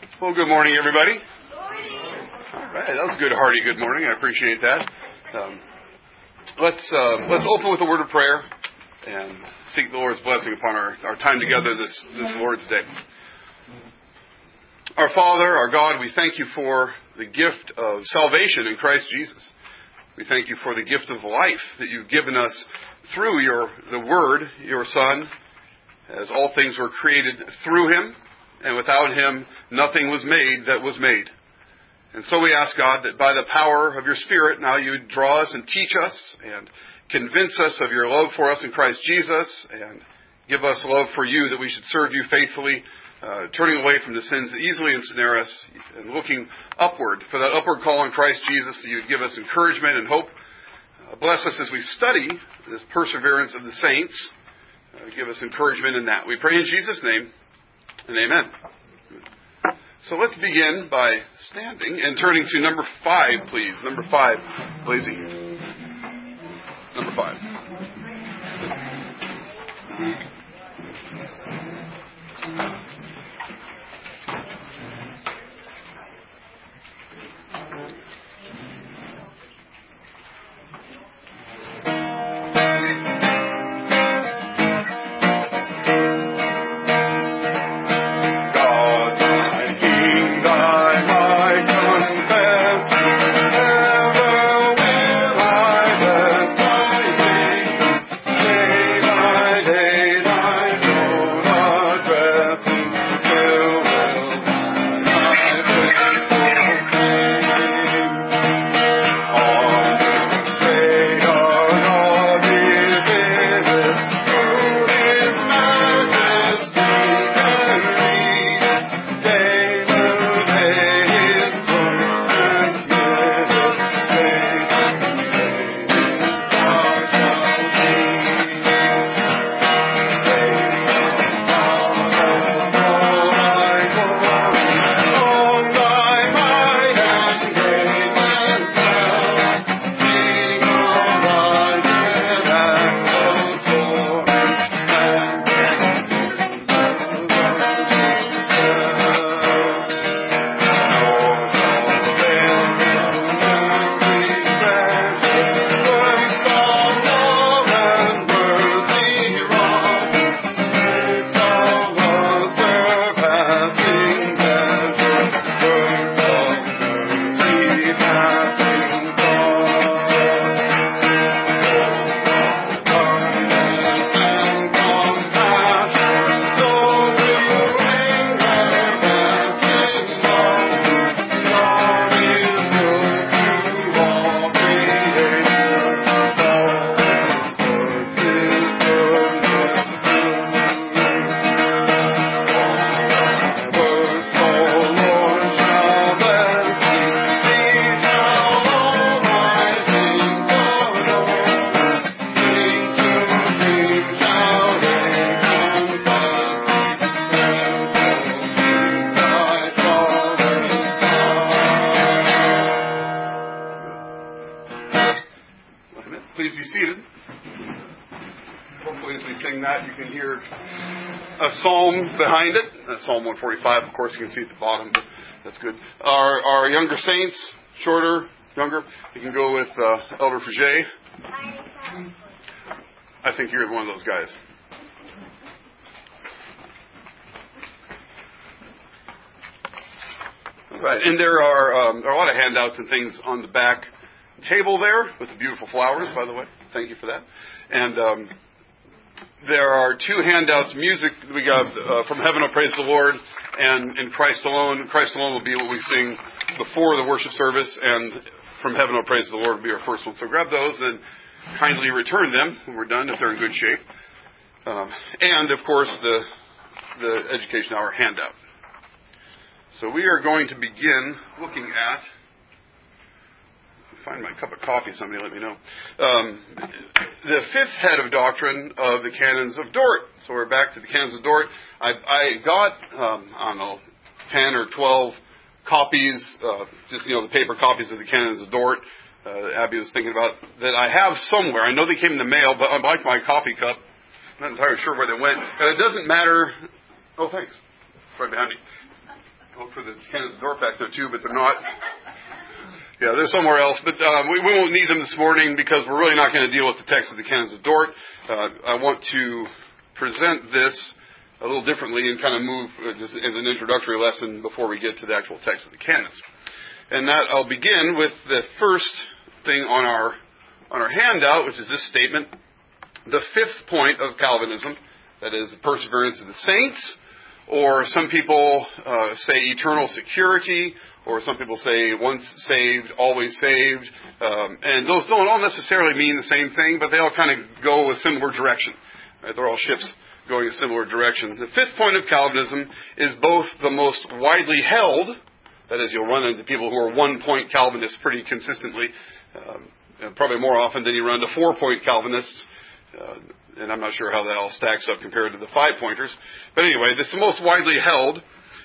Well, good morning, everybody. All right, that was a good, hearty good morning. I appreciate that. Let's open with a word of prayer and seek the Lord's blessing upon our time together this Lord's Day. Our Father, our God, we thank you for the gift of salvation in Christ Jesus. We thank you for the gift of life that you've given us through the Word, your Son, as all things were created through Him, and without Him nothing was made that was made. And so we ask, God, that by the power of your Spirit, now you draw us and teach us and convince us of your love for us in Christ Jesus, and give us love for you, that we should serve you faithfully, turning away from the sins that easily ensnare us, and looking upward for that upward call in Christ Jesus, that you'd give us encouragement and hope. Bless us as we study this perseverance of the saints. Give us encouragement in that. We pray in Jesus' name, and amen. So let's begin by standing and turning to number 5, please. Number 5, Blazy. Number 5. Behind it, Psalm 145, of course, you can see at the bottom, but that's good. Our younger saints, shorter, younger, you can go with Elder Frege. I think you're one of those guys. Right, and there are a lot of handouts and things on the back table there with the beautiful flowers, by the way. Thank you for that. And there are 2 handouts, music we got from Heaven will Praise the Lord and in Christ Alone. Christ Alone will be what we sing before the worship service, and from Heaven will Praise the Lord will be our first one. So grab those and kindly return them when we're done, if they're in good shape. And, of course, the Education Hour handout. So we are going to begin looking at... Find my cup of coffee, somebody let me know. The 5th head of doctrine of the Canons of Dort. So we're back to the Canons of Dort. I got, 10 or 12 copies, the paper copies of the Canons of Dort. Abby was thinking about that I have somewhere. I know they came in the mail, but unlike my coffee cup, I'm not entirely sure where they went. And it doesn't matter. Oh, thanks. It's right behind me. Look for the Canons of Dort back there too, but they're not. Yeah, they're somewhere else. But we won't need them this morning because we're really not going to deal with the text of the Canons of Dort. I want to present this a little differently and kind of move just as an introductory lesson before we get to the actual text of the Canons. And that I'll begin with the first thing on our handout, which is this statement. The fifth point of Calvinism, that is the perseverance of the saints, or some people say eternal security, or some people say once saved, always saved. And those don't all necessarily mean the same thing, but they all kind of go a similar direction. Right? They're all ships going a similar direction. The fifth point of Calvinism is both the most widely held, that is, you'll run into people who are one-point Calvinists pretty consistently, probably more often than you run into four-point Calvinists. And I'm not sure how that all stacks up compared to the five-pointers. But anyway, this is the most widely held,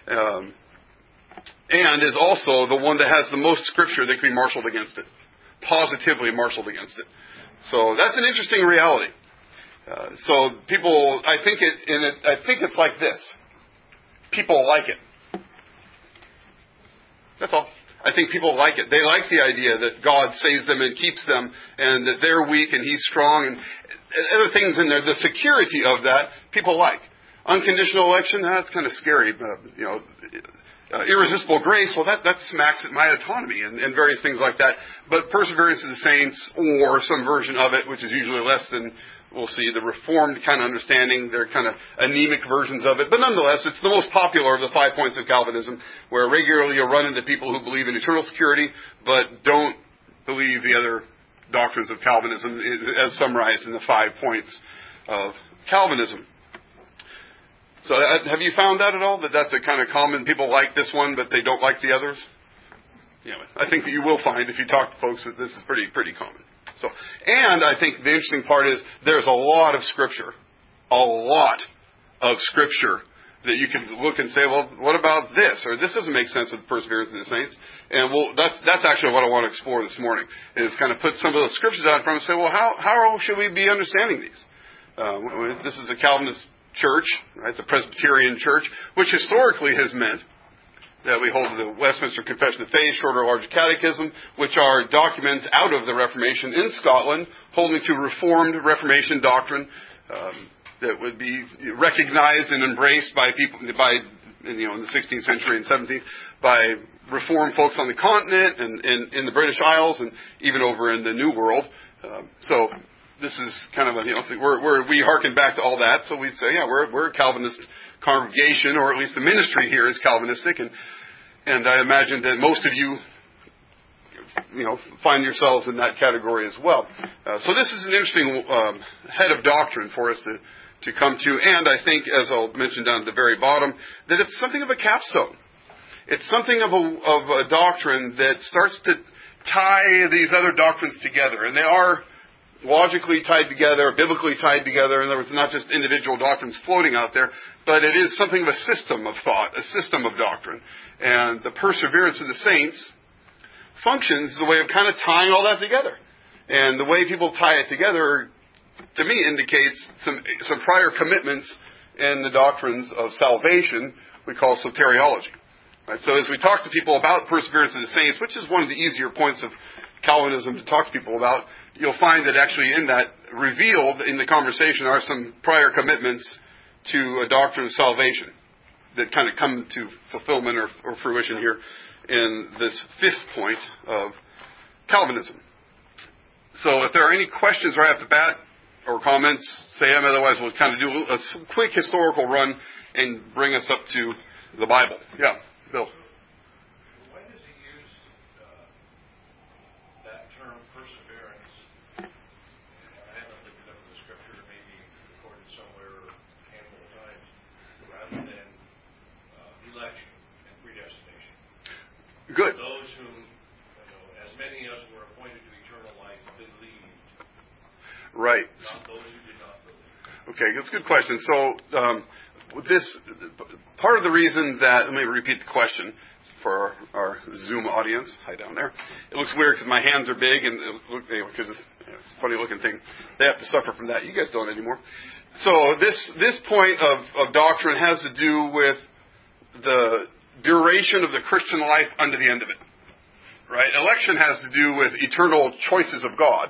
and is also the one that has the most scripture that can be marshaled against it. Positively marshaled against it. So that's an interesting reality. So people, I think it's like this. People like it. That's all. I think people like it. They like the idea that God saves them and keeps them, and that they're weak and He's strong, and other things in there. The security of that, people like. Unconditional election, that's kind of scary. Irresistible grace, well, that smacks at my autonomy and various things like that. But perseverance of the saints, or some version of it, which is usually less than, we'll see, the Reformed kind of understanding. They're kind of anemic versions of it. But nonetheless, it's the most popular of the 5 points of Calvinism, where regularly you'll run into people who believe in eternal security, but don't believe the other doctrines of Calvinism, as summarized in the 5 points of Calvinism. So have you found that at all? That that's a kind of common, people like this one, but they don't like the others? Yeah, I think that you will find, if you talk to folks, that this is pretty common. So, and I think the interesting part is there's a lot of Scripture that you can look and say, well, what about this? Or this doesn't make sense with perseverance of the saints. And that's actually what I want to explore this morning, is kind of put some of those Scriptures out in front and say, well, how should we be understanding these? This is a Calvinist church, right? It's a Presbyterian church, which historically has meant that we hold the Westminster Confession of Faith, Shorter or Larger Catechism, which are documents out of the Reformation in Scotland, holding to Reformed Reformation doctrine that would be recognized and embraced by people in the 16th century and 17th by Reformed folks on the continent and in the British Isles and even over in the New World. So this is kind of we hearken back to all that. So we'd say, yeah, we're a Calvinist congregation, or at least the ministry here is Calvinistic, and I imagine that most of you find yourselves in that category as well. So this is an interesting head of doctrine for us to come to, and I think, as I'll mention down at the very bottom, that it's something of a capstone. It's something of a doctrine that starts to tie these other doctrines together, and they are logically tied together, biblically tied together. In other words, not just individual doctrines floating out there, but it is something of a system of thought, a system of doctrine. And the perseverance of the saints functions as a way of kind of tying all that together. And the way people tie it together, to me, indicates some prior commitments in the doctrines of salvation we call soteriology. Right? So as we talk to people about perseverance of the saints, which is one of the easier points of Calvinism to talk to people about, you'll find that actually in that, revealed in the conversation, are some prior commitments to a doctrine of salvation that kind of come to fulfillment or fruition here in this fifth point of Calvinism. So if there are any questions right off the bat or comments, say them. Otherwise, we'll kind of do a quick historical run and bring us up to the Bible. Yeah, Bill. Good. Those whom, as many as were appointed to eternal life, believed. Right. Not those who did not believe. Okay, that's a good question. So, this part of the reason that, let me repeat the question for our Zoom audience. Hi down there. It looks weird because my hands are big and because it's a funny looking thing. They have to suffer from that. You guys don't anymore. So this point of doctrine has to do with duration of the Christian life unto the end of it. Right? Election has to do with eternal choices of God.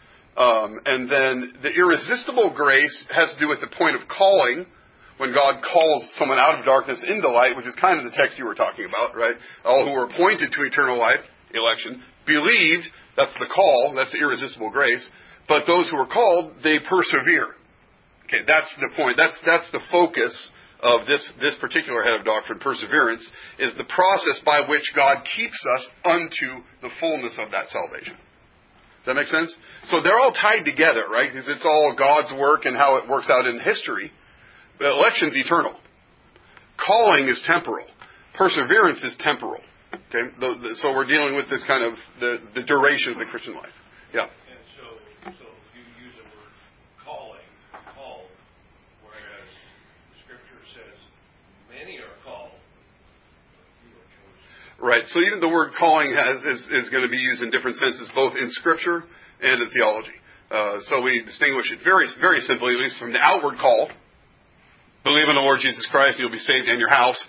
And then the irresistible grace has to do with the point of calling, when God calls someone out of darkness into light, which is kind of the text you were talking about, right? All who were appointed to eternal life, election, believed, that's the call, that's the irresistible grace. But those who were called, they persevere. Okay, that's the point. That's the focus of this particular head of doctrine, perseverance, is the process by which God keeps us unto the fullness of that salvation. Does that make sense? So they're all tied together, right? Because it's all God's work and how it works out in history. The election's eternal. Calling is temporal. Perseverance is temporal. Okay, so we're dealing with this kind of the duration of the Christian life. Yeah. And so you use the word calling, called, whereas Scripture says many are called, but few are chosen. Right. So even the word calling is going to be used in different senses, both in Scripture and in theology. So we distinguish it very, very simply, at least from the outward call. Believe in the Lord Jesus Christ, and you'll be saved in your house.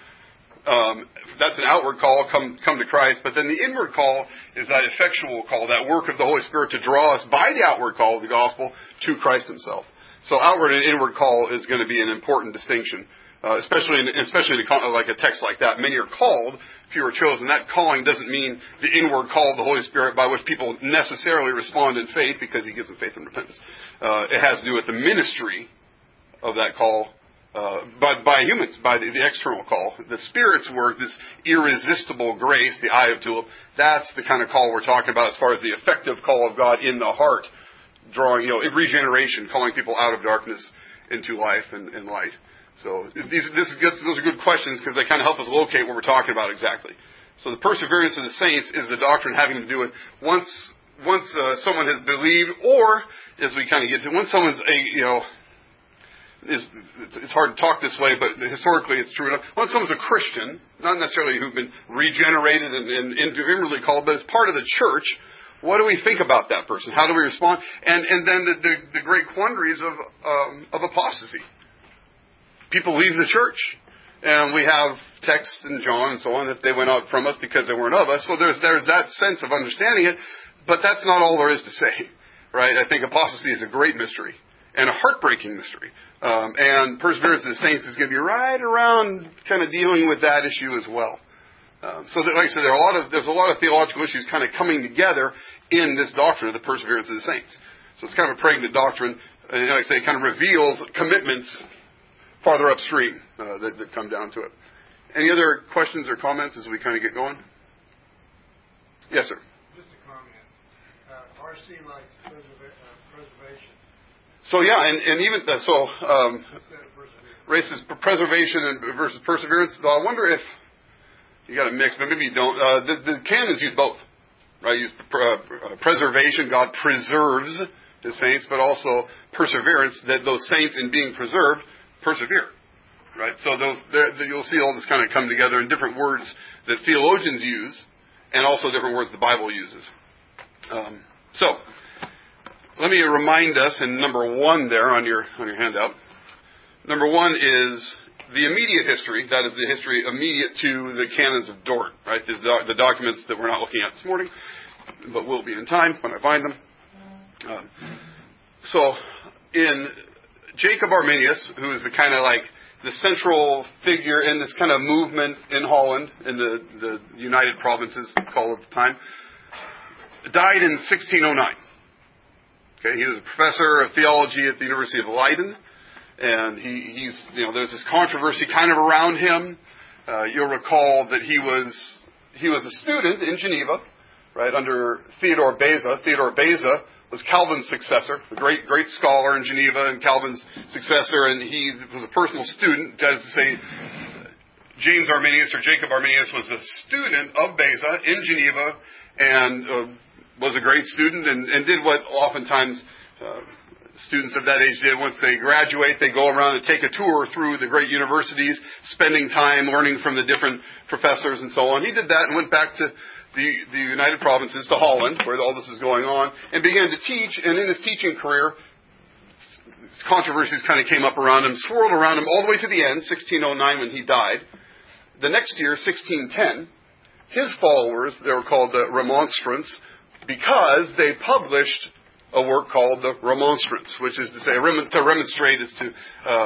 That's an outward call, come to Christ. But then the inward call is that effectual call, that work of the Holy Spirit to draw us by the outward call of the gospel to Christ Himself. So outward and inward call is going to be an important distinction, especially in like a text like that. Many are called, few are chosen. That calling doesn't mean the inward call of the Holy Spirit by which people necessarily respond in faith because He gives them faith and repentance. It has to do with the ministry of that call. By humans, by the external call. The Spirit's work, this irresistible grace, the eye of tulip, that's the kind of call we're talking about as far as the effective call of God in the heart, drawing, regeneration, calling people out of darkness into life and light. So those are good questions because they kind of help us locate what we're talking about exactly. So the perseverance of the saints is the doctrine having to do with once someone has believed, or as we kind of get to, once someone's it's hard to talk this way, but historically it's true enough. Once someone's a Christian, not necessarily who've been regenerated and inwardly called, but as part of the church, what do we think about that person? How do we respond? And then the great quandaries of apostasy. People leave the church, and we have texts in John and so on that they went out from us because they weren't of us. So there's that sense of understanding it, but that's not all there is to say, right? I think apostasy is a great mystery. And a heartbreaking mystery. And perseverance of the saints is going to be right around kind of dealing with that issue as well. So that, like I said, there's a lot of theological issues kind of coming together in this doctrine of the perseverance of the saints. So it's kind of a pregnant doctrine. And like I say, it kind of reveals commitments farther upstream that come down to it. Any other questions or comments as we kind of get going? Yes, sir. Just a comment. R.C. likes preservation. So yeah, and even races preservation versus perseverance. So I wonder if you got a mix, but maybe you don't. The canons use both, right? Use preservation. God preserves His saints, but also perseverance. That those saints, in being preserved, persevere, right? So you'll see all this kind of come together in different words that theologians use, and also different words the Bible uses. Let me remind us in number 1 there on your handout. Number 1 is the immediate history. That is the history immediate to the canons of Dort, right? The documents that we're not looking at this morning, but will be in time when I find them. So in Jacob Arminius, who is the kind of like the central figure in this kind of movement in Holland, in the United Provinces called at the time, died in 1609. Okay, he was a professor of theology at the University of Leiden, and there's this controversy kind of around him. You'll recall that he was a student in Geneva, right, under Theodore Beza. Theodore Beza was Calvin's successor, a great scholar in Geneva, and Calvin's successor, and he was a personal student. That is to say, James Arminius or Jacob Arminius was a student of Beza in Geneva, and was a great student and did what oftentimes students of that age did. Once they graduate, they go around and take a tour through the great universities, spending time learning from the different professors and so on. He did that and went back to the United Provinces, to Holland, where all this is going on, and began to teach. And in his teaching career, controversies kind of came up around him, swirled around him all the way to the end, 1609 when he died. the next year, 1610, his followers, they were called the Remonstrants, because they published a work called the Remonstrance, which is to say, to remonstrate is to,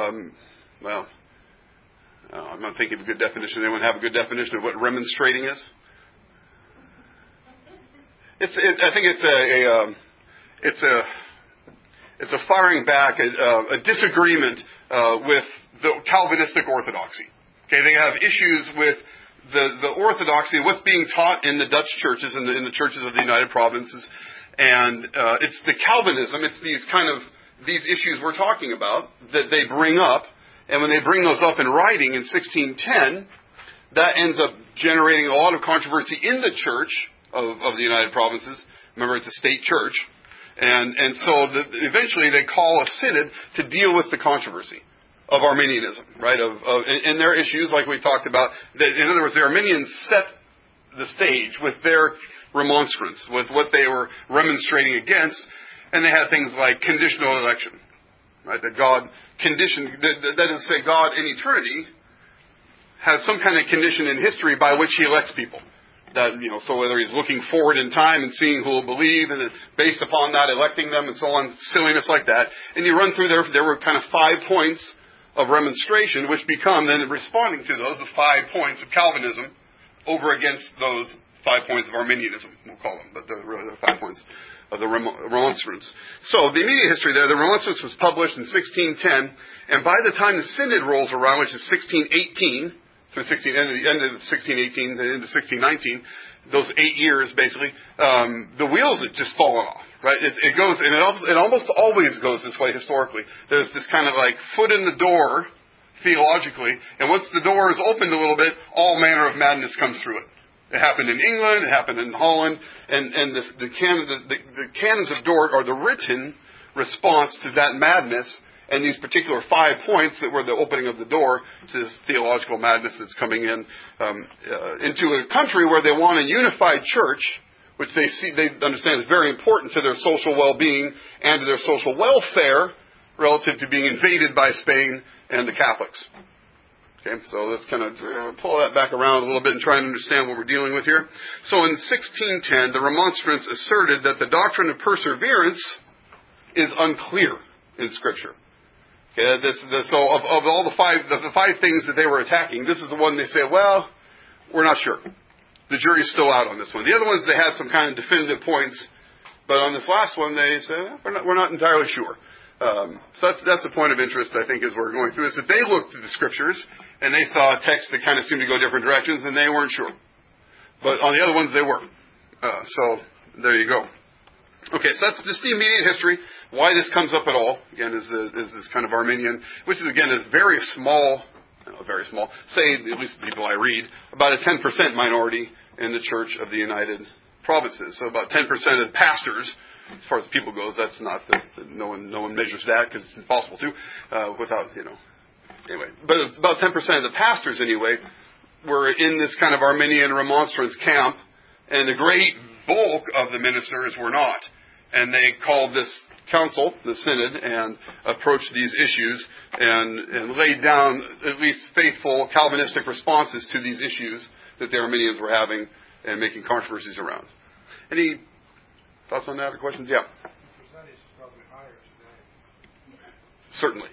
I'm not thinking of a good definition. Anyone have a good definition of what remonstrating is? I think it's a firing back, a disagreement with the Calvinistic orthodoxy. Okay, they have issues with the orthodoxy, what's being taught in the Dutch churches and in the churches of the United Provinces, and it's the Calvinism. It's these issues we're talking about that they bring up, and when they bring those up in writing in 1610, that ends up generating a lot of controversy in the church of the United Provinces. Remember, it's a state church. And so eventually they call a synod to deal with the controversy of Arminianism, right? And their issues, like we talked about. In other words, the Arminians set the stage with their remonstrance, with what they were remonstrating against. And they had things like conditional election, right? That God conditioned, that is to say, God in eternity has some kind of condition in history by which He elects people. That, so whether He's looking forward in time and seeing who will believe, and then based upon that electing them, and so on, silliness like that. And you run through there were kind of 5 points of remonstration, which become then responding to those, the 5 points of Calvinism over against those 5 points of Arminianism, we'll call them, but really the 5 points of the Remonstrance. So the immediate history there, the Remonstrance was published in 1610, and by the time the Synod rolls around, which is 1618, through end of 1618 into 1619, those 8 years basically, the wheels had just fallen off, right? It goes, and it almost always goes this way historically. There's this kind of like foot in the door theologically, and once the door is opened a little bit, all manner of madness comes through it. It happened in England, it happened in Holland, and the canons of Dort are the written response to that madness. And these particular 5 points that were the opening of the door to this theological madness that's coming in into a country where they want a unified church, which they understand is very important to their social well-being and to their social welfare relative to being invaded by Spain and the Catholics. Okay, so let's kind of pull that back around a little bit and try and understand what we're dealing with here. So in 1610, the Remonstrants asserted that the doctrine of perseverance is unclear in Scripture. Okay, so of all the five things that they were attacking, this is the one they say, well, we're not sure. The jury's still out on this one. The other ones, they had some kind of definitive points, but on this last one, they said, we're not entirely sure. So that's a point of interest, I think, as we're going through this, that they looked at the Scriptures, and they saw a text that kind of seemed to go different directions, and they weren't sure. But on the other ones, they were. So there you go. Okay, so that's just the immediate history. Why this comes up at all, again, is this kind of Arminian, which is, again, is very small, say, at least the people I read, about a 10% minority in the Church of the United Provinces. So about 10% of the pastors, as far as the people goes, that's not, no one measures that because it's impossible to, without, anyway. But about 10% of the pastors, anyway, were in this kind of Arminian remonstrance camp, and the great bulk of the ministers were not. And they called this council, the synod, and approached these issues and laid down at least faithful Calvinistic responses to these issues that the Arminians were having and making controversies around. Any thoughts on that or questions? Yeah. The percentage is probably higher today. Certainly.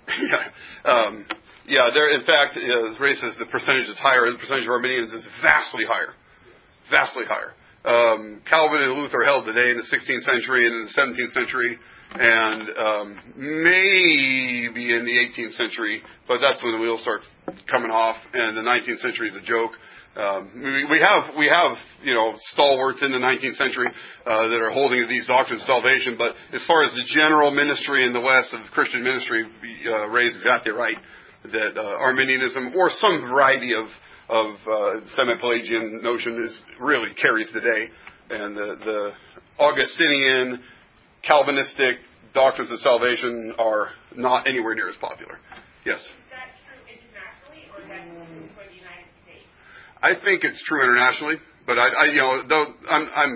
In fact, as Ray says, the percentage is higher. The percentage of Arminians is vastly higher. Vastly higher. Calvin and Luther held today in the 16th century and in the 17th century, and maybe in the 18th century, but that's when the wheels start coming off, and the 19th century is a joke. We have stalwarts in the 19th century that are holding these doctrines of salvation, but as far as the general ministry in the West of Christian ministry, Ray's exactly right, that Arminianism or some variety of semi-Pelagian notion really carries the day, and the Augustinian Calvinistic doctrines of salvation are not anywhere near as popular. Yes. Is that true internationally, or is that true for the United States? I think it's true internationally, but I'm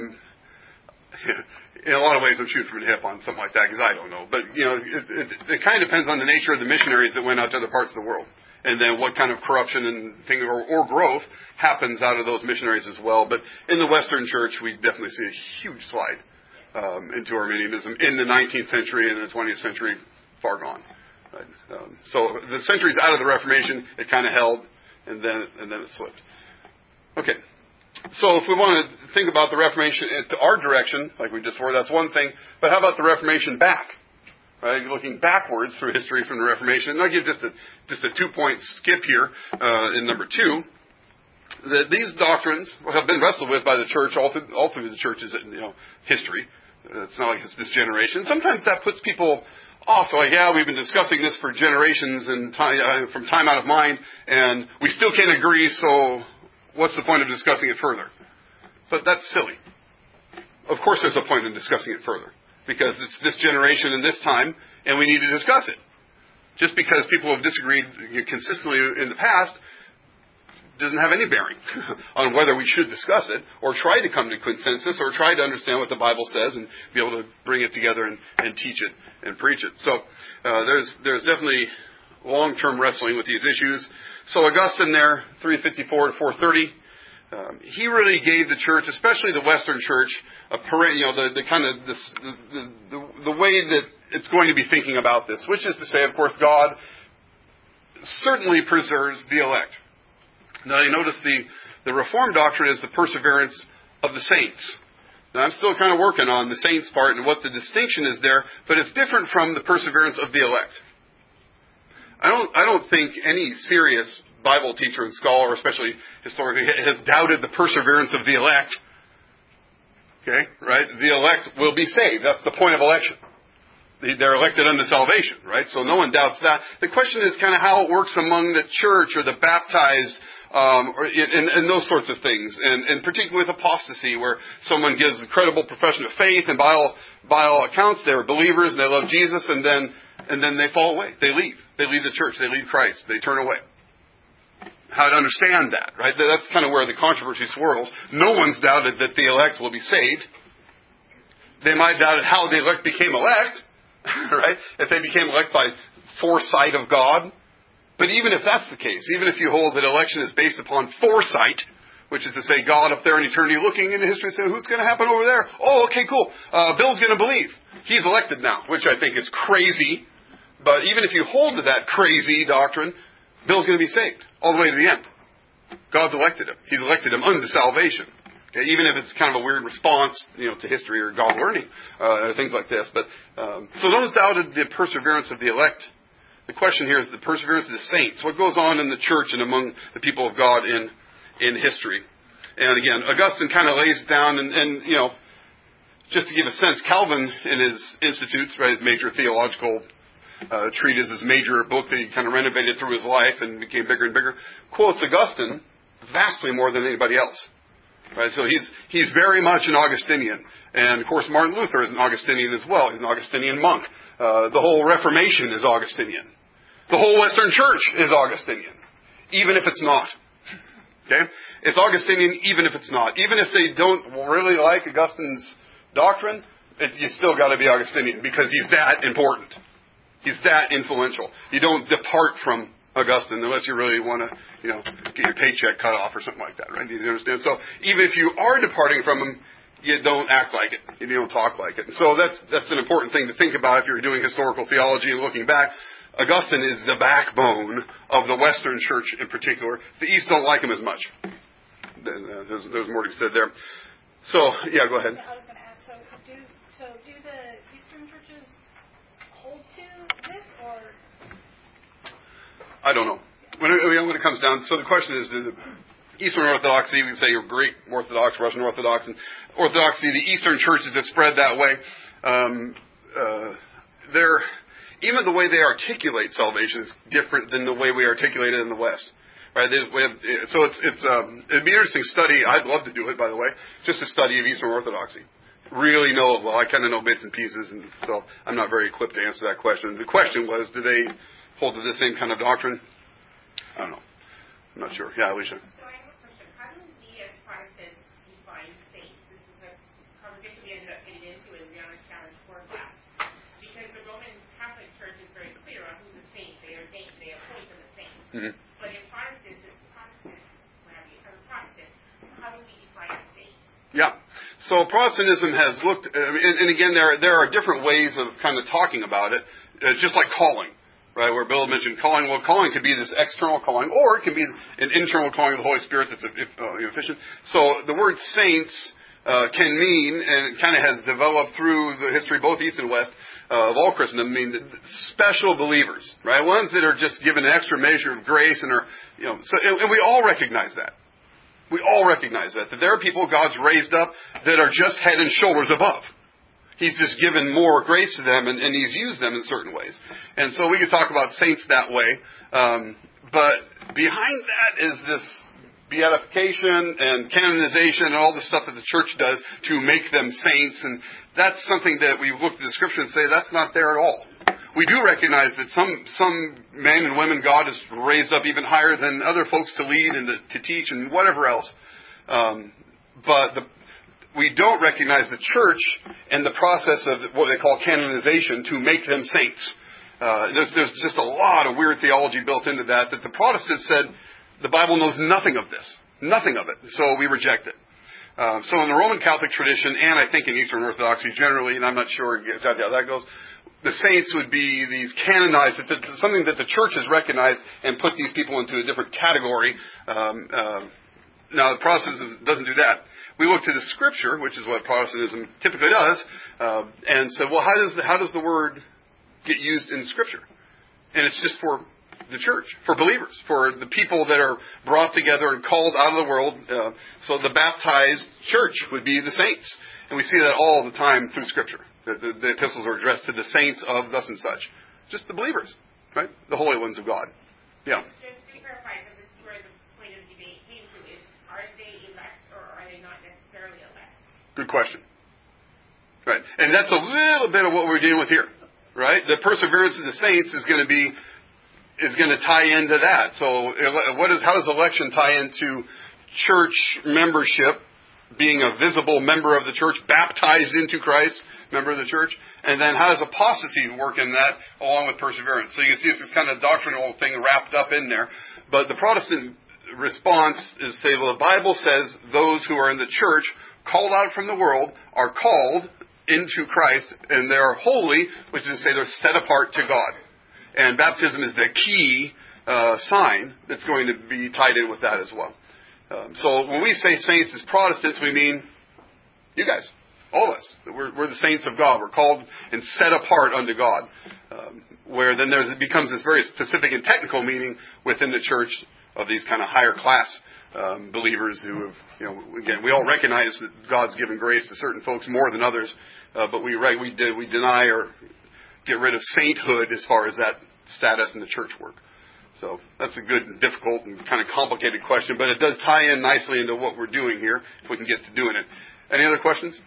in a lot of ways I'm shooting from the hip on something like that because I don't know. But it kind of depends on the nature of the missionaries that went out to other parts of the world. and then what kind of corruption and thing or growth happens out of those missionaries as well. But in the Western Church, we definitely see a huge slide into Arminianism in the 19th century and the 20th century, far gone. Right? So the centuries out of the Reformation, it kind of held, and then it slipped. Okay. So if we want to think about the Reformation to our direction, like we just were, that's one thing. But how about the Reformation back? Right, looking backwards through history from the Reformation. And I'll give just a 2-point skip here in number 2. That these doctrines have been wrestled with by the church all through the church's history. It's not like it's this generation. Sometimes that puts people off. Like, yeah, we've been discussing this for generations and from time out of mind, and we still can't agree. So what's the point of discussing it further? But that's silly. Of course, there's a point in discussing it further. Because it's this generation and this time, and we need to discuss it. Just because people have disagreed consistently in the past doesn't have any bearing on whether we should discuss it or try to come to consensus or try to understand what the Bible says and be able to bring it together and teach it and preach it. So there's definitely long-term wrestling with these issues. So Augustine there, 354 to 430, he really gave the church, especially the Western church, the way that it's going to be thinking about this, which is to say, of course, God certainly preserves the elect. Now, you notice the Reformed doctrine is the perseverance of the saints. Now, I'm still kind of working on the saints part and what the distinction is there, but it's different from the perseverance of the elect. I don't think any serious Bible teacher and scholar, especially historically, has doubted the perseverance of the elect. Okay, right? The elect will be saved. That's the point of election. They're elected unto salvation, right? So no one doubts that. The question is kind of how it works among the church or the baptized, and those sorts of things. And particularly with apostasy, where someone gives a credible profession of faith, and by all accounts, they're believers and they love Jesus, and then they fall away. They leave. They leave the church. They leave Christ. They turn away. How to understand that, right? That's kind of where the controversy swirls. No one's doubted that the elect will be saved. They might doubt how the elect became elect, right? If they became elect by foresight of God. But even if that's the case, even if you hold that election is based upon foresight, which is to say God up there in eternity looking into history and saying, what's going to happen over there? Oh, okay, cool. Bill's going to believe. He's elected now, which I think is crazy. But even if you hold to that crazy doctrine, Bill's going to be saved all the way to the end. God's elected him. He's elected him unto salvation. Okay, even if it's kind of a weird response, to history or God learning, or things like this. But so no one's doubted the perseverance of the elect. The question here is the perseverance of the saints. What goes on in the church and among the people of God in history? And again, Augustine kind of lays down and just to give a sense, Calvin in his Institutes, right, his major theological treatise, his major book that he kind of renovated through his life and became bigger and bigger, quotes Augustine vastly more than anybody else. Right, so he's very much an Augustinian, and of course Martin Luther is an Augustinian as well. He's an Augustinian monk. The whole Reformation is Augustinian. The whole Western Church is Augustinian, even if it's not. Okay, it's Augustinian even if it's not. Even if they don't really like Augustine's doctrine, you still got to be Augustinian because he's that important. He's that influential. You don't depart from Augustine unless you really want to, get your paycheck cut off or something like that, right? Do you understand? So even if you are departing from him, you don't act like it. You don't talk like it. And so that's an important thing to think about if you're doing historical theology and looking back. Augustine is the backbone of the Western Church in particular. The East don't like him as much. There's more to be said there. So, yeah, go ahead. I was going to ask, so do the Eastern churches hold to this, or? I don't know. When it comes down, so the question is, the Eastern Orthodoxy, we can say you're Greek Orthodox, Russian Orthodox, and Orthodoxy, the Eastern churches have spread that way. Even the way they articulate salvation is different than the way we articulate it in the West. Right? It'd be an interesting study. I'd love to do it, by the way, just a study of Eastern Orthodoxy. Really know it well. I kind of know bits and pieces, and so I'm not very equipped to answer that question. The question was, do they hold to the same kind of doctrine? I don't know. I'm not sure. Yeah, Alicia. So I have a question. How do we as Protestants define saints? This is a conversation we ended up getting into, and we on a challenge for that. Because the Roman Catholic Church is very clear on who's a saint. They appoint them as saints. Mm-hmm. But in Protestants, how do we define a saint? Yeah. So Protestantism has looked, and again, there are different ways of kind of talking about it, just like calling, right? Where Bill mentioned calling. Well, calling could be this external calling, or it can be an internal calling of the Holy Spirit that's efficient. So the word saints can mean, and it kind of has developed through the history, both East and West, of all Christendom, mean special believers, right? Ones that are just given an extra measure of grace and are, and we all recognize that. We all recognize that there are people God's raised up that are just head and shoulders above. He's just given more grace to them, and He's used them in certain ways. And so we could talk about saints that way. But behind that is this beatification and canonization and all the stuff that the church does to make them saints. And that's something that we've looked at the Scripture and say that's not there at all. We do recognize that some men and women God has raised up even higher than other folks to lead and to teach and whatever else. We don't recognize the church and the process of what they call canonization to make them saints. There's just a lot of weird theology built into that the Protestants said the Bible knows nothing of this. Nothing of it. So we reject it. So in the Roman Catholic tradition, and I think in Eastern Orthodoxy generally, and I'm not sure exactly how that goes, the saints would be these canonized, something that the church has recognized and put these people into a different category. Now, the Protestantism doesn't do that. We look to the Scripture, which is what Protestantism typically does, and say, well, how does the word get used in Scripture? And it's just for the church, for believers, for the people that are brought together and called out of the world. So the baptized church would be the saints. And we see that all the time through Scripture. The epistles are addressed to the saints of thus and such. Just the believers, right? The holy ones of God. Yeah. Just to clarify, because this is where the point of debate came to, is are they elect or are they not necessarily elect? Good question. Right. And that's a little bit of what we're dealing with here. Right? The perseverance of the saints is going to tie into that. So how does election tie into church membership, being a visible member of the church, baptized into Christ, member of the church? And then how does apostasy work in that along with perseverance? So you can see it's this kind of doctrinal thing wrapped up in there. But the Protestant response is say, well, the Bible says those who are in the church, called out from the world, are called into Christ, and they are holy, which is to say they're set apart to God. And baptism is the key sign that's going to be tied in with that as well. So when we say saints as Protestants, we mean you guys, all of us. We're the saints of God. We're called and set apart unto God. Where then it becomes this very specific and technical meaning within the church of these kind of higher class believers who have, again, we all recognize that God's given grace to certain folks more than others, but we deny or get rid of sainthood as far as that status in the church work. So that's a good, difficult, and kind of complicated question, but it does tie in nicely into what we're doing here, if we can get to doing it. Any other questions?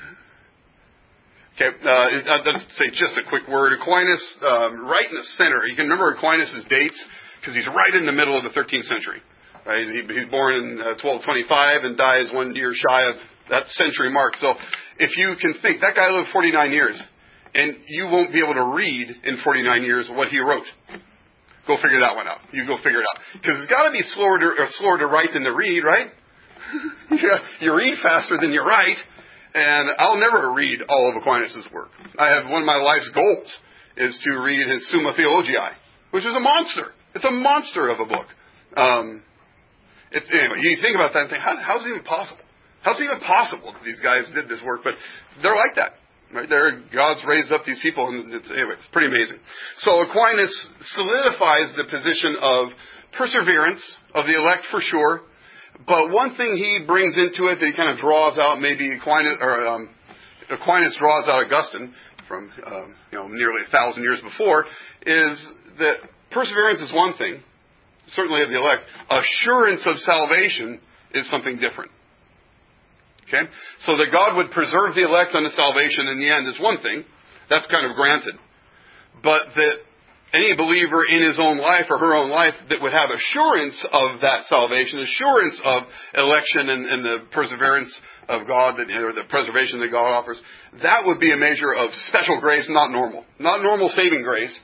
Okay, let's say just a quick word. Aquinas, right in the center. You can remember Aquinas' dates, because he's right in the middle of the 13th century. Right? He's born in 1225 and dies 1 year shy of that century mark. So if you can think, that guy lived 49 years, and you won't be able to read in 49 years what he wrote. Go figure that one out. You go figure it out. Because it's got to be slower to write than to read, right? You read faster than you write. And I'll never read all of Aquinas' work. I have one of my life's goals is to read his Summa Theologiae, which is a monster. It's a monster of a book. Anyway, you think about that and think, how's it even possible? How's it even possible that these guys did this work? But they're like that. Right? God's raised up these people, and it's pretty amazing. So Aquinas solidifies the position of perseverance of the elect for sure. But one thing he brings into it that he kind of draws out, maybe Aquinas draws out Augustine from nearly 1,000 years before, is that perseverance is one thing, certainly of the elect. Assurance of salvation is something different. Okay? So that God would preserve the elect unto salvation in the end is one thing. That's kind of granted. But that any believer in his own life or her own life that would have assurance of that salvation, assurance of election and the perseverance of God, or the preservation that God offers, that would be a measure of special grace, not normal. Not normal saving grace,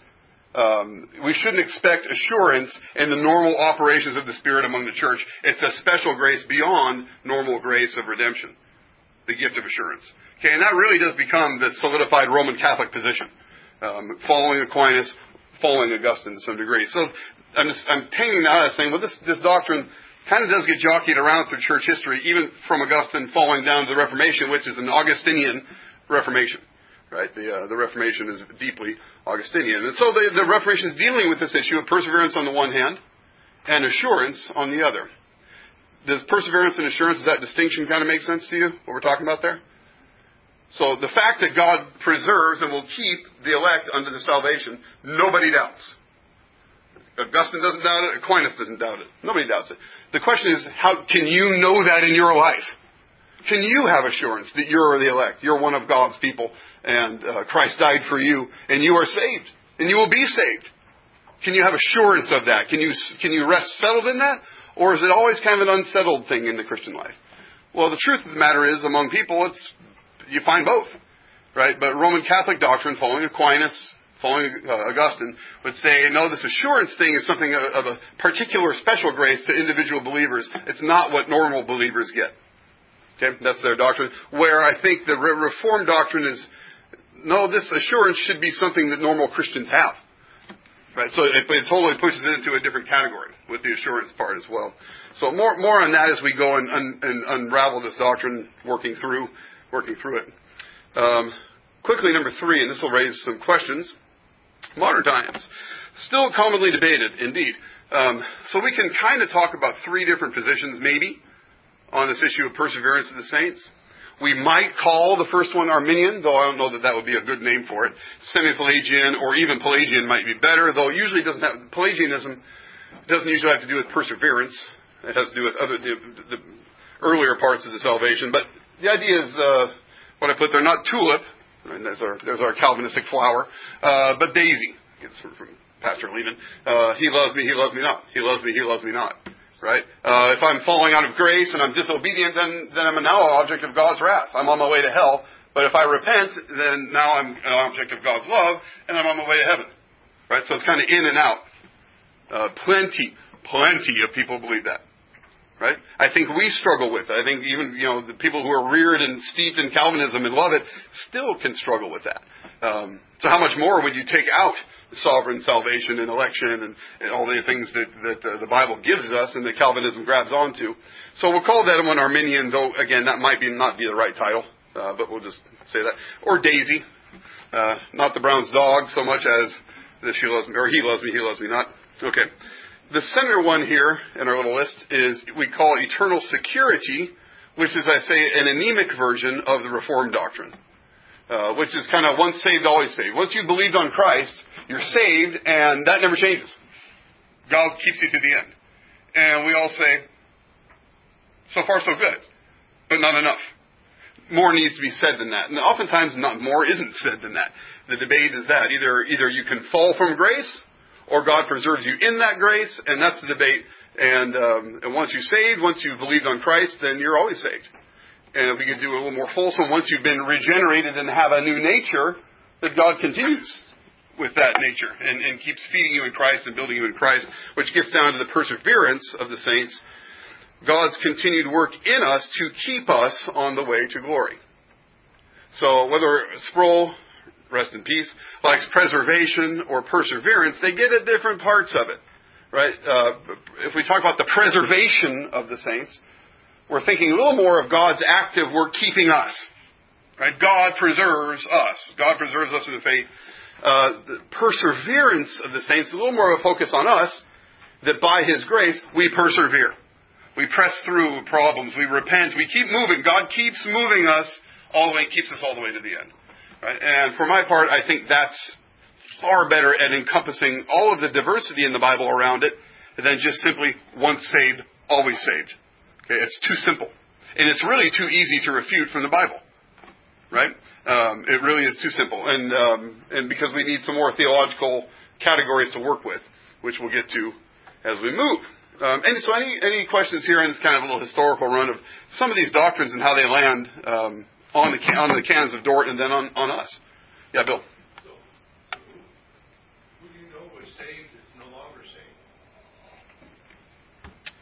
We shouldn't expect assurance in the normal operations of the Spirit among the church. It's a special grace beyond normal grace of redemption, the gift of assurance. Okay, and that really does become the solidified Roman Catholic position, following Aquinas, following Augustine to some degree. So I'm painting that out as saying, well, this doctrine kind of does get jockeyed around through church history, even from Augustine falling down to the Reformation, which is an Augustinian Reformation. Right? The Reformation is deeply Augustinian. And so the Reformation is dealing with this issue of perseverance on the one hand and assurance on the other. Does perseverance and assurance, does that distinction kind of make sense to you, what we're talking about there? So the fact that God preserves and will keep the elect under the salvation, nobody doubts. Augustine doesn't doubt it. Aquinas doesn't doubt it. Nobody doubts it. The question is, how can you know that in your life? Can you have assurance that you're the elect? You're one of God's people, and Christ died for you, and you are saved, and you will be saved. Can you have assurance of that? Can you rest settled in that? Or is it always kind of an unsettled thing in the Christian life? Well, the truth of the matter is, among people, you find both. Right? But Roman Catholic doctrine, following Aquinas, following Augustine, would say, no, this assurance thing is something of a particular special grace to individual believers. It's not what normal believers get. Okay, that's their doctrine. Where I think the Reformed doctrine is, no, this assurance should be something that normal Christians have. Right? So it totally pushes it into a different category with the assurance part as well. So more on that as we go and unravel this doctrine, working through it. Quickly, number 3, and this will raise some questions. Modern times. Still commonly debated, indeed. So we can kind of talk about 3 different positions, maybe, on this issue of perseverance of the saints. We might call the first one Arminian, though I don't know that would be a good name for it. Semi-Pelagian, or even Pelagian might be better, though it usually doesn't have, Pelagianism doesn't usually have to do with perseverance. It has to do with the earlier parts of the salvation. But the idea is, what I put there, not tulip, and there's our Calvinistic flower, but daisy. It's from Pastor Lehman. He loves me not. He loves me not. Right? If I'm falling out of grace and I'm disobedient, then I'm now an object of God's wrath. I'm on my way to hell. But if I repent, then now I'm an object of God's love, and I'm on my way to heaven. Right? So it's kind of in and out. Plenty of people believe that. Right? I think we struggle with it. I think even, the people who are reared and steeped in Calvinism and love it still can struggle with that. So how much more would you take out sovereign salvation and election and all the things that the Bible gives us and that Calvinism grabs onto? So we'll call that one Arminian, though, again, that might not be the right title, but we'll just say that. Or Daisy. Not the Brown's dog so much as she loves me, or he loves me not. Okay. The center one here in our little list is we call eternal security, which is, I say, an anemic version of the Reformed doctrine, which is kind of once saved, always saved. Once you've believed on Christ, you're saved, and that never changes. God keeps you to the end. And we all say, so far so good, but not enough. More needs to be said than that. And oftentimes, more isn't said than that. The debate is that either you can fall from grace, or God preserves you in that grace, and that's the debate. And once you're saved, once you've believed on Christ, then you're always saved. And if we could do a little more fulsome, once you've been regenerated and have a new nature, that God continues with that nature and keeps feeding you in Christ and building you in Christ, which gets down to the perseverance of the saints. God's continued work in us to keep us on the way to glory. So whether Sproul, rest in peace, likes preservation or perseverance, they get at different parts of it. Right? If we talk about the preservation of the saints, we're thinking a little more of God's active work keeping us. Right? God preserves us. God preserves us in the faith. The perseverance of the saints is a little more of a focus on us, that by His grace we persevere. We press through problems. We repent. We keep moving. God keeps moving us all the way, keeps us all the way to the end. Right? And for my part, I think that's far better at encompassing all of the diversity in the Bible around it than just simply once saved, always saved. Okay, it's too simple. And it's really too easy to refute from the Bible. Right? It really is too simple. And because we need some more theological categories to work with, which we'll get to as we move. Any questions here? And it's kind of a little historical run of some of these doctrines and how they land on the canons of Dort and then on us. Yeah, Bill. So, would you know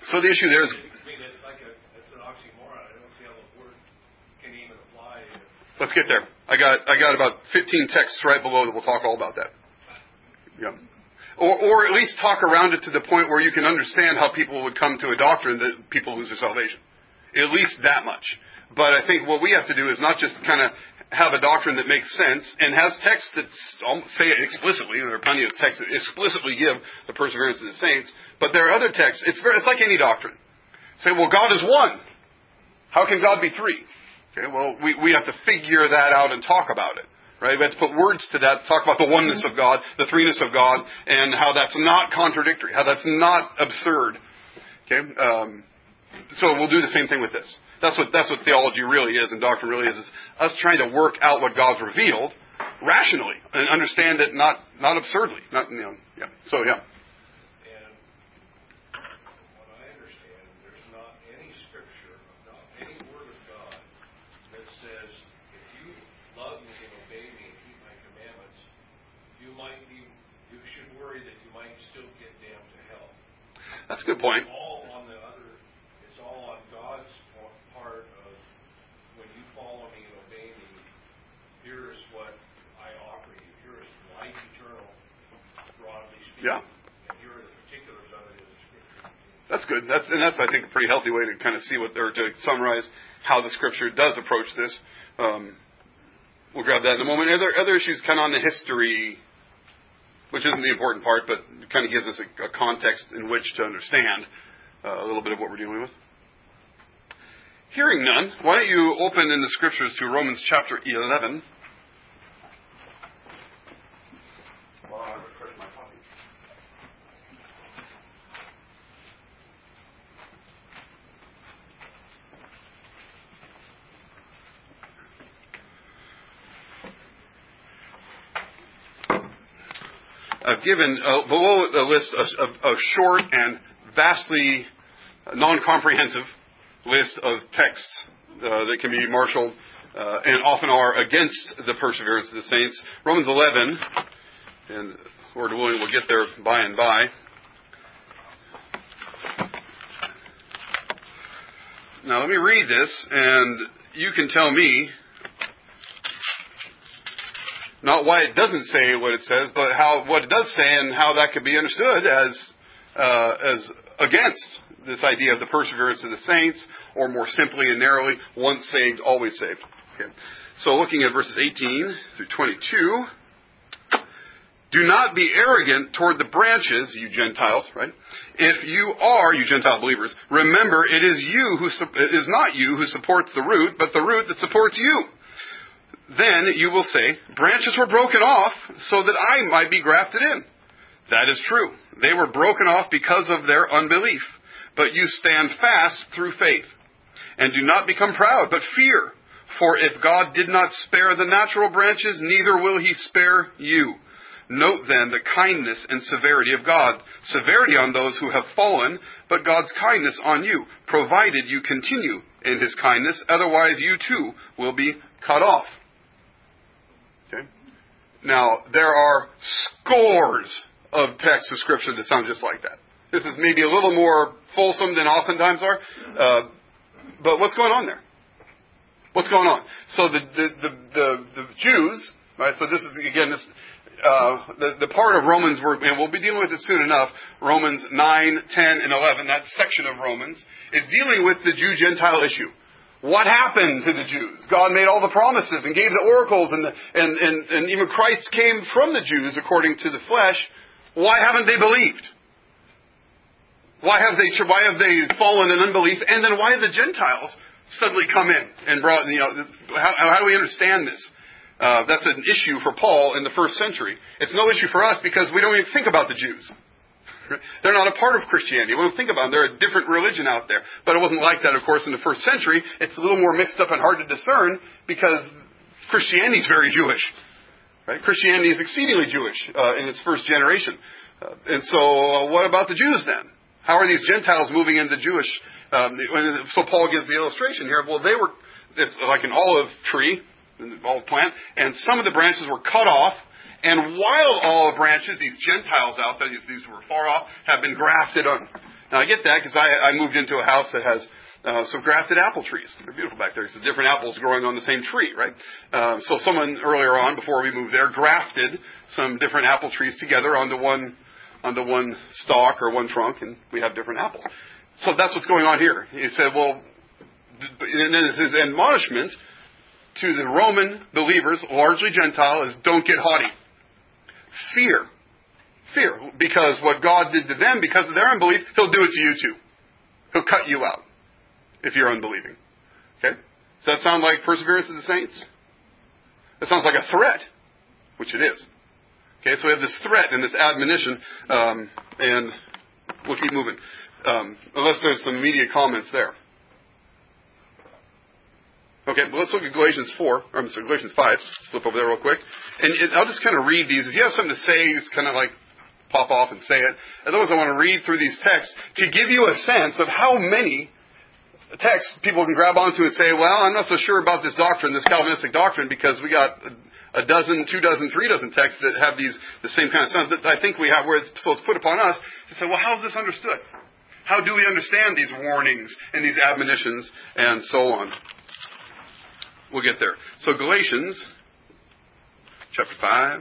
So the issue there is... I mean, it's an oxymoron. I don't see how the word can even apply. Let's get there. I got about 15 texts right below that will talk all about that. Yeah. Or at least talk around it to the point where you can understand how people would come to a doctrine that people lose their salvation. At least that much. But I think what we have to do is not just kind of have a doctrine that makes sense and has texts that say it explicitly. There are plenty of texts that explicitly give the perseverance of the saints. But there are other texts. It's like any doctrine. Say, well, God is one. How can God be three? Okay, well, we have to figure that out and talk about it. Right? We have to put words to that, talk about the oneness of God, the threeness of God, and how that's not contradictory, how that's not absurd. Okay? So we'll do the same thing with this. That's what theology really is, and doctrine really is us trying to work out what God's revealed rationally and understand it not absurdly. Yeah. So yeah. And what I understand, there's not any scripture, not any word of God that says if you love me and obey me and keep my commandments, you should worry that you might still get damned to hell. That's a good point. It's all on God's part of when you follow me and obey me, here's what I offer you. Here is life eternal, broadly speaking. Yeah. And here are the particulars of it in the Scripture. That's good. That's I think a pretty healthy way to kind of see to summarize how the Scripture does approach this. We'll grab that in a moment. Other issues kind of on the history, which isn't the important part, but it kind of gives us a context in which to understand a little bit of what we're dealing with. Hearing none, why don't you open in the Scriptures to Romans chapter 11. I've given below the list a short and vastly non-comprehensive list of texts that can be marshaled and often are against the perseverance of the saints. Romans 11, and Lord willing, we'll get there by and by. Now let me read this, and you can tell me not why it doesn't say what it says, but what it does say and how that could be understood as against this idea of the perseverance of the saints, or more simply and narrowly, once saved, always saved. Okay. So looking at verses 18 through 22, do not be arrogant toward the branches, you Gentiles, right? If you are, you Gentile believers, remember it is not you who supports the root, but the root that supports you. Then you will say, branches were broken off so that I might be grafted in. That is true. They were broken off because of their unbelief. But you stand fast through faith. And do not become proud, but fear. For if God did not spare the natural branches, neither will He spare you. Note then the kindness and severity of God. Severity on those who have fallen, but God's kindness on you, provided you continue in His kindness. Otherwise you too will be cut off. Okay? Now, there are scores of texts of Scripture that sound just like that. This is maybe a little more fulsome than oftentimes are. But what's going on there? What's going on? So the Jews, right? So this is, again, the part of Romans, and we'll be dealing with it soon enough, Romans 9, 10, and 11, that section of Romans, is dealing with the Jew-Gentile issue. What happened to the Jews? God made all the promises and gave the oracles, and even Christ came from the Jews according to the flesh. Why haven't they believed? Why have they fallen in unbelief? And then why have the Gentiles suddenly come in and brought, how do we understand this? That's an issue for Paul in the first century. It's no issue for us because we don't even think about the Jews. They're not a part of Christianity. We don't think about them. They're a different religion out there. But it wasn't like that, of course, in the first century. It's a little more mixed up and hard to discern because Christianity is very Jewish. Right? Christianity is exceedingly Jewish in its first generation. And so what about the Jews then? How are these Gentiles moving into Jewish? So Paul gives the illustration here. Well, it's like an olive tree, an olive plant, and some of the branches were cut off. And wild olive branches, these Gentiles out there, these who were far off, have been grafted on. Now, I get that because I moved into a house that has some grafted apple trees. They're beautiful back there. It's different apples growing on the same tree, right? So someone earlier on, before we moved there, grafted some different apple trees together onto one stalk or one trunk, and we have different apples. So that's what's going on here. He said, well, and then his admonishment to the Roman believers, largely Gentile, is don't get haughty. Fear. Because what God did to them, because of their unbelief, He'll do it to you too. He'll cut you out if you're unbelieving. Okay? Does that sound like perseverance of the saints? That sounds like a threat, which it is. Okay, so we have this threat and this admonition, and we'll keep moving. Unless there's some immediate comments there. Okay, well, let's look at Galatians 5. Flip over there real quick. And I'll just kind of read these. If you have something to say, just kind of like pop off and say it. Otherwise, I want to read through these texts to give you a sense of how many texts people can grab onto and say, well, I'm not so sure about this doctrine, this Calvinistic doctrine, because we got a dozen, 2 dozen, 3 dozen texts that have the same kind of sense that I think we have, so it's put upon us to say, well, how is this understood? How do we understand these warnings and these admonitions and so on? We'll get there. So Galatians chapter 5.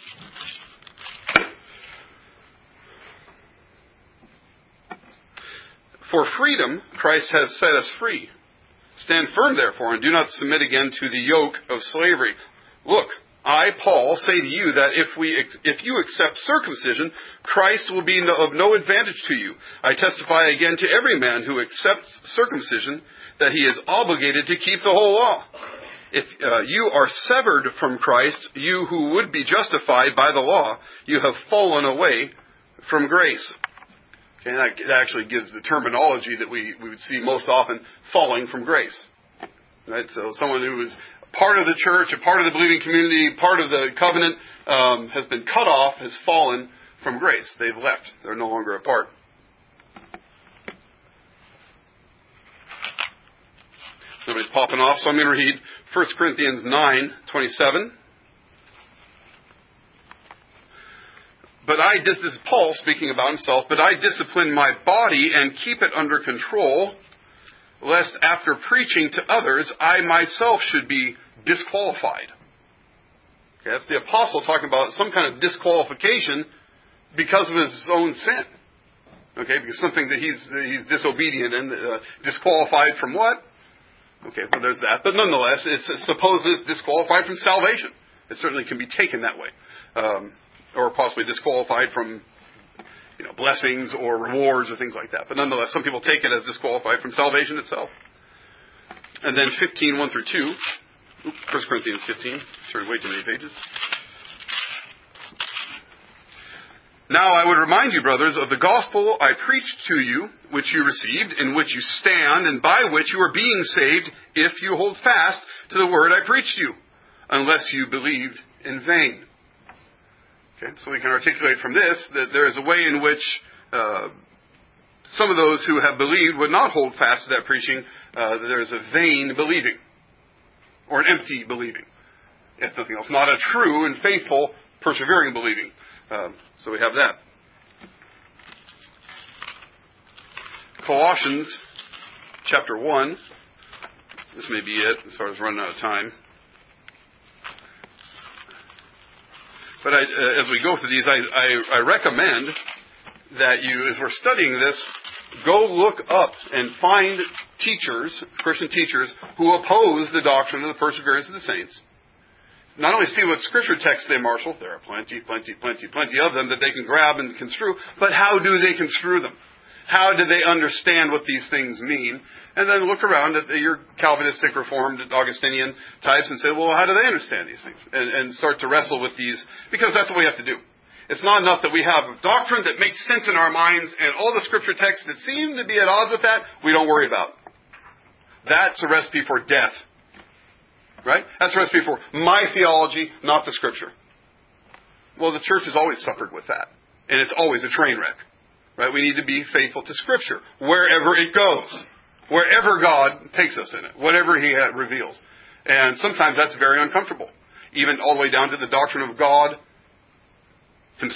For freedom, Christ has set us free. Stand firm, therefore, and do not submit again to the yoke of slavery. Look, I, Paul, say to you that if you accept circumcision, Christ will be of no advantage to you. I testify again to every man who accepts circumcision that he is obligated to keep the whole law. If you are severed from Christ, you who would be justified by the law, you have fallen away from grace. Okay, and that actually gives the terminology that we would see most often, falling from grace. Right? So someone who is part of the church, a part of the believing community, part of the covenant, has been cut off, has fallen from grace. They've left. They're no longer a part. Somebody's popping off, so I'm going to read 1 Corinthians 9:27. This is Paul speaking about himself, but I discipline my body and keep it under control, lest after preaching to others, I myself should be disqualified. Okay, that's the apostle talking about some kind of disqualification because of his own sin. Okay, because something that he's disobedient and disqualified from what? Okay, well there's that. But nonetheless, it's supposed it's disqualified from salvation. It certainly can be taken that way. Or possibly disqualified from blessings or rewards or things like that. But nonetheless, some people take it as disqualified from salvation itself. And then 15, 1 through 2. 1 Corinthians 15. Turned way too many pages. Now I would remind you, brothers, of the gospel I preached to you, which you received, in which you stand, and by which you are being saved, if you hold fast to the word I preached you, unless you believed in vain. Okay, so we can articulate from this that there is a way in which some of those who have believed would not hold fast to that preaching. That there is a vain believing, or an empty believing, if nothing else. Not a true and faithful, persevering believing. So we have that. Colossians chapter 1. This may be it as far as running out of time. But as we go through these, I recommend that you, as we're studying this, go look up and find teachers, Christian teachers, who oppose the doctrine of the perseverance of the saints. Not only see what scripture texts they marshal, there are plenty of them that they can grab and construe, but how do they construe them? How do they understand what these things mean? And then look around at your Calvinistic, Reformed, Augustinian types and say, well, how do they understand these things? And start to wrestle with these, because that's what we have to do. It's not enough that we have a doctrine that makes sense in our minds and all the scripture texts that seem to be at odds with that, we don't worry about. That's a recipe for death. Right? That's a recipe for my theology, not the scripture. Well, the church has always suffered with that. And it's always a train wreck. Right? We need to be faithful to scripture, wherever it goes. Wherever God takes us in it. Whatever He reveals. And sometimes that's very uncomfortable. Even all the way down to the doctrine of God Himself.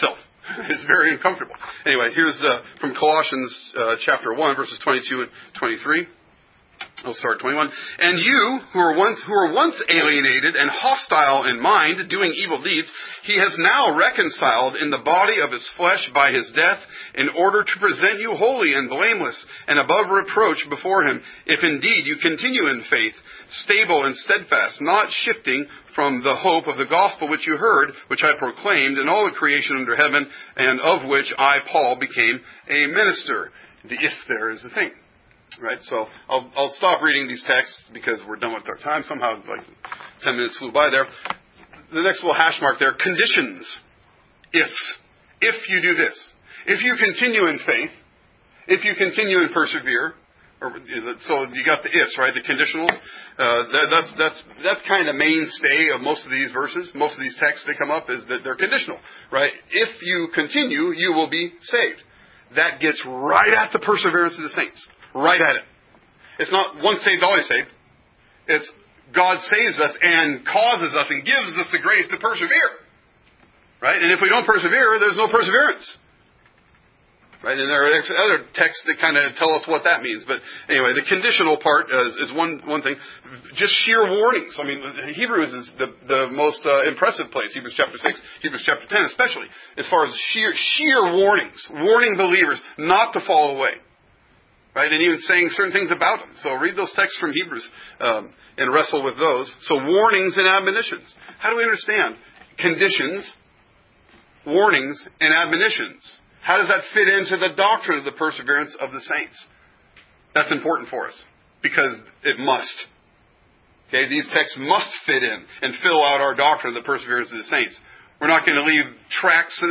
It's very uncomfortable. Anyway, here's from Colossians chapter 1, verses 22 and 23. I'll start 21. And you, who were once alienated and hostile in mind, doing evil deeds, he has now reconciled in the body of his flesh by his death, in order to present you holy and blameless and above reproach before him, if indeed you continue in faith, stable and steadfast, not shifting from the hope of the gospel which you heard, which I proclaimed in all the creation under heaven, and of which I, Paul, became a minister. The if there is the thing. Right, so I'll stop reading these texts because we're done with our time. Somehow, 10 minutes flew by there. The next little hash mark there, conditions. Ifs. If you do this. If you continue in faith. If you continue and persevere. So you got the ifs, right? The conditionals. That's kind of mainstay of most of these verses. Most of these texts that come up is that they're conditional, right? If you continue, you will be saved. That gets right at the perseverance of the saints. Right at it. It's not once saved, always saved. It's God saves us and causes us and gives us the grace to persevere. Right? And if we don't persevere, there's no perseverance. Right? And there are other texts that kind of tell us what that means. But anyway, the conditional part is one thing. Just sheer warnings. I mean, Hebrews is the most impressive place. Hebrews chapter 6, Hebrews chapter 10 especially. As far as sheer warnings. Warning believers not to fall away. Right, and even saying certain things about them. So read those texts from Hebrews and wrestle with those. So warnings and admonitions. How do we understand conditions, warnings, and admonitions? How does that fit into the doctrine of the perseverance of the saints? That's important for us because it must. Okay, these texts must fit in and fill out our doctrine of the perseverance of the saints. We're not going to leave tracks.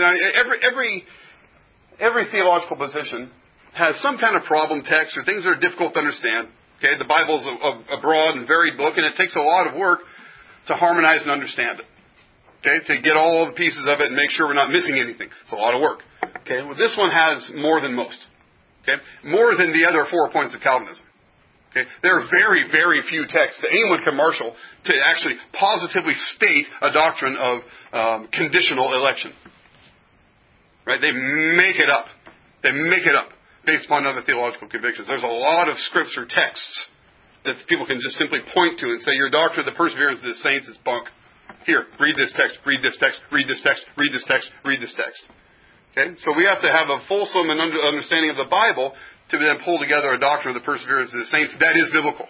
Every theological position has some kind of problem text or things that are difficult to understand. Okay, the Bible's a broad and varied book, and it takes a lot of work to harmonize and understand it. Okay, to get all the pieces of it and make sure we're not missing anything. It's a lot of work. Okay, well, this one has more than most. Okay, more than the other 4 points of Calvinism. Okay, there are very, very few texts that anyone can marshal to actually positively state a doctrine of conditional election. Right, they make it up. They make it up. Based upon other theological convictions. There's a lot of scripture texts that people can just simply point to and say, your doctrine of the perseverance of the saints is bunk. Here, read this text, read this text, read this text, read this text, read this text. Okay? So we have to have a fulsome and understanding of the Bible to then pull together a doctrine of the perseverance of the saints that is biblical.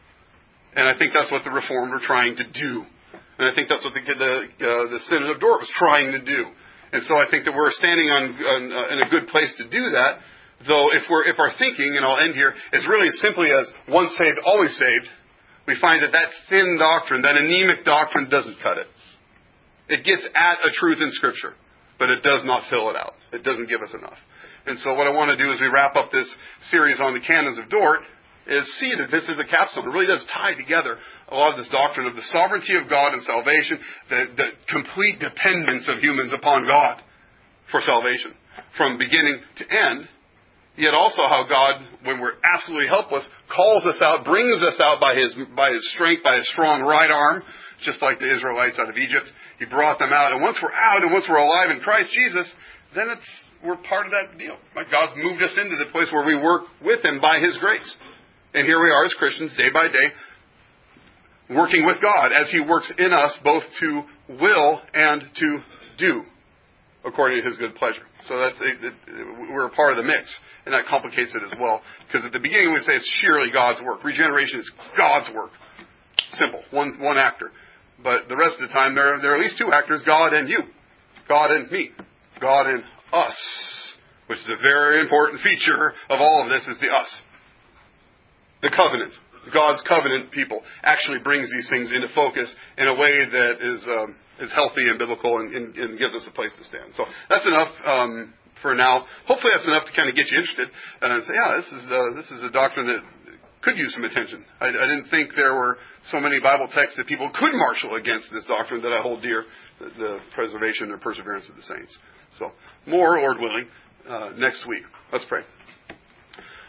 And I think that's what the Reformed are trying to do. And I think that's what the Synod of Dort was trying to do. And so I think that we're standing in a good place to do that. Though if our thinking, and I'll end here, is really as simply as once saved, always saved, we find that thin doctrine, that anemic doctrine doesn't cut it. It gets at a truth in Scripture, but it does not fill it out. It doesn't give us enough. And so what I want to do as we wrap up this series on the canons of Dort is see that this is a capstone. It really does tie together a lot of this doctrine of the sovereignty of God and salvation, the complete dependence of humans upon God for salvation, from beginning to end. Yet also how God, when we're absolutely helpless, calls us out, brings us out by His strength, by His strong right arm, just like the Israelites out of Egypt. He brought them out. And once we're out and once we're alive in Christ Jesus, then we're part of that deal. Like God's moved us into the place where we work with Him by His grace. And here we are as Christians, day by day, working with God as He works in us both to will and to do according to His good pleasure. So we're a part of the mix. And that complicates it as well. Because at the beginning we say it's sheerly God's work. Regeneration is God's work. Simple. One actor. But the rest of the time there are at least two actors, God and you. God and me. God and us. Which is a very important feature of all of this is the us. The covenant. God's covenant people actually brings these things into focus in a way that is healthy and biblical and gives us a place to stand. So that's enough for now. Hopefully that's enough to kind of get you interested and say, yeah, this is a doctrine that could use some attention. I didn't think there were so many Bible texts that people could marshal against this doctrine that I hold dear, the preservation or perseverance of the saints. So more, Lord willing, next week. Let's pray.